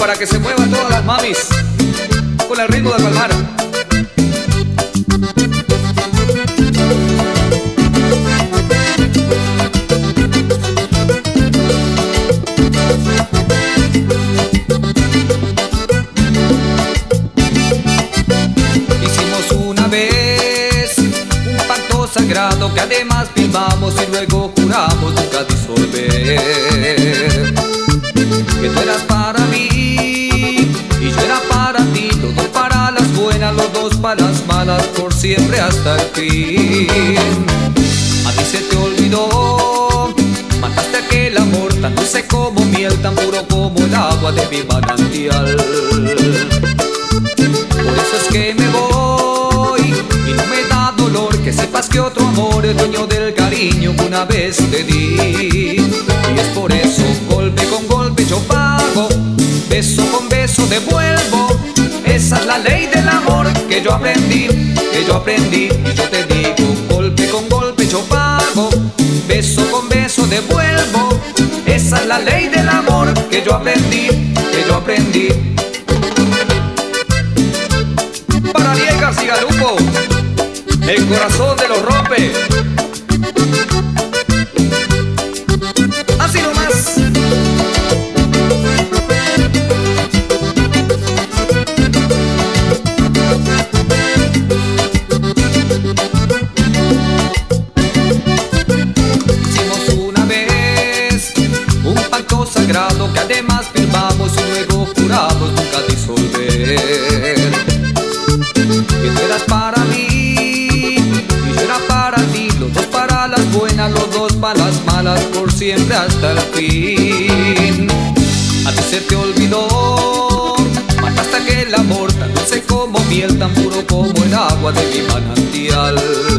para que se muevan todas las mamis con el ritmo de Palmar. Hicimos una vez un pacto sagrado que además firmamos y luego juramos nunca disolver. Que tú eras para mí y yo era para ti, los dos para las buenas, los dos para las malas, por siempre hasta el fin. A ti se te olvidó, mataste aquel amor tan dulce como miel, tan puro como el agua de mi manantial. Por eso es que me voy y no me da dolor que sepas que otro amor es dueño del cariño que una vez te di. Y es por eso, golpe con golpe yo pago, beso con beso devuelvo. Esa es la ley del amor que yo aprendí y yo te digo, golpe con golpe yo pago, beso con beso devuelvo. Esa es la ley del amor que yo aprendí. Para Liegas y Galupo, el corazón de los rompe. Así nomás. Hicimos una vez un pacto sagrado que además firmamos y luego juramos nunca disolver. Que tú eras para mí y yo era para ti, los dos para las buenas, los dos para las malas, por siempre hasta el fin. A ti se te olvidó, mataste aquel amor tan dulce como miel, tan puro como el agua de mi manantial.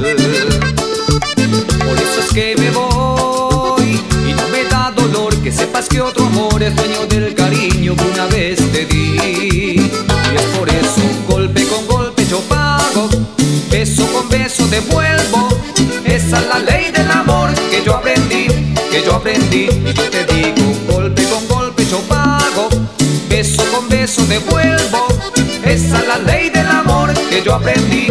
Por eso es que me voy y no me da dolor que sepas que otro amor es dueño del cariño que una vez te di. Y es por eso, golpe con golpe yo pago, beso con beso devuelvo. Esa es la ley del amor que yo aprendí y yo te digo, golpe con golpe yo pago, beso con beso devuelvo. Esa es la ley del amor que yo aprendí.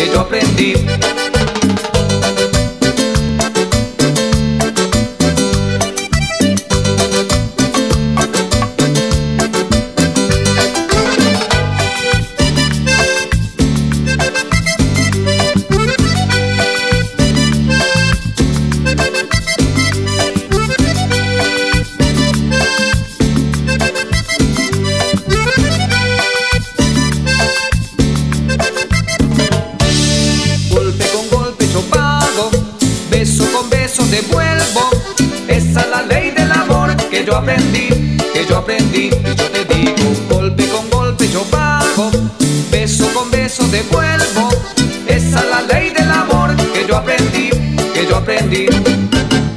Beso con beso devuelvo. Esa es la ley del amor que yo aprendí y yo te digo, golpe con golpe yo pago, beso con beso devuelvo. Esa es la ley del amor que yo aprendí.